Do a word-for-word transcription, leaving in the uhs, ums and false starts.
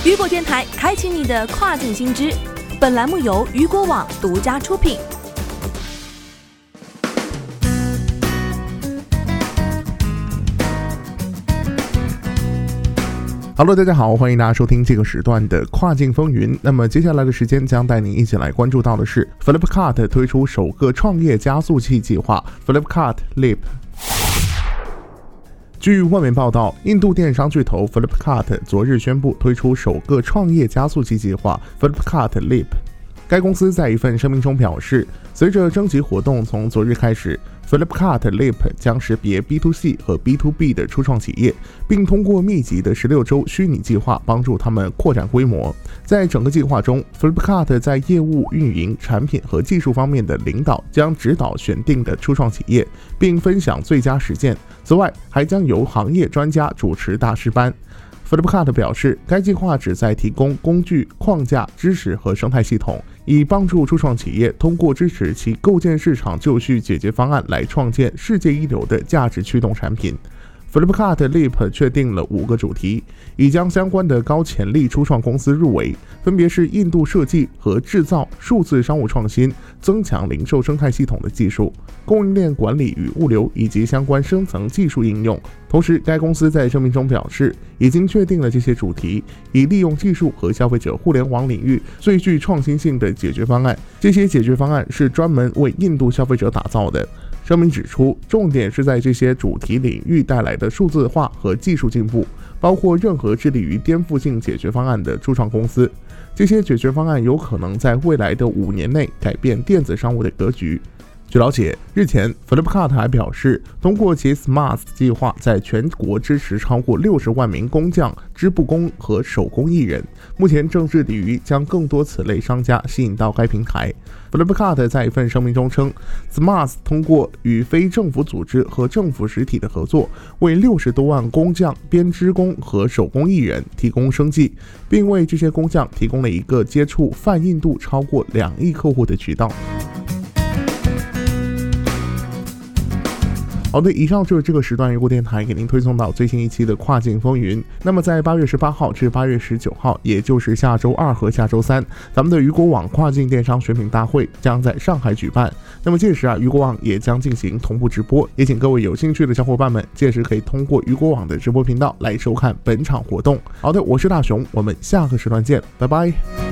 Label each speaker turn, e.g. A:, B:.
A: 雨果电台，开启你的跨境新知。本栏目由雨果网独家出品。
B: Hello， 大家好，欢迎大家收听这个时段的跨境风云。那么接下来的时间将带您一起来关注到的是 Flipkart 推出首个创业加速器计划 Flipkart Leap。据外媒报道，印度电商巨头 Flipkart 昨日宣布推出首个创业加速器计划 Flipkart Leap。该公司在一份声明中表示，随着征集活动从昨日开始， Flipkart Leap 将识别 B to C 和 B to B 的初创企业，并通过密集的十六周虚拟计划帮助他们扩展规模。在整个计划中， Flipkart 在业务、运营、产品和技术方面的领导将指导选定的初创企业，并分享最佳实践。此外，还将由行业专家主持大师班。Flipkart 表示，该计划旨在提供工具、框架、知识和生态系统，以帮助初创企业通过支持其构建市场就绪解决方案来创建世界一流的价值驱动产品。Flipkart Leap 确定了五个主题，已将相关的高潜力初创公司入围，分别是印度设计和制造、数字商务创新、增强零售生态系统的技术、供应链管理与物流以及相关深层技术应用。同时，该公司在声明中表示，已经确定了这些主题，以利用技术和消费者互联网领域最具创新性的解决方案。这些解决方案是专门为印度消费者打造的。声明指出，重点是在这些主题领域带来的数字化和技术进步，包括任何致力于颠覆性解决方案的初创公司。这些解决方案有可能在未来的五年内改变电子商务的格局。据了解，日前 Flipkart 还表示，通过其 Smart 计划在全国支持超过六十万名工匠、织布工和手工艺人，目前正致力于将更多此类商家吸引到该平台。Flipkart 在一份声明中称， Smart 通过与非政府组织和政府实体的合作，为六十多万工匠、编织工和手工艺人提供生计，并为这些工匠提供了一个接触泛印度超过两亿客户的渠道。好的，以上就是这个时段雨果电台给您推送到最新一期的跨境风云。那么在八月十八号至八月十九号，也就是下周二和下周三，咱们的雨果网跨境电商选品大会将在上海举办。那么届时啊，雨果网也将进行同步直播，也请各位有兴趣的小伙伴们，届时可以通过雨果网的直播频道来收看本场活动。好的，我是大熊，我们下个时段见，拜拜。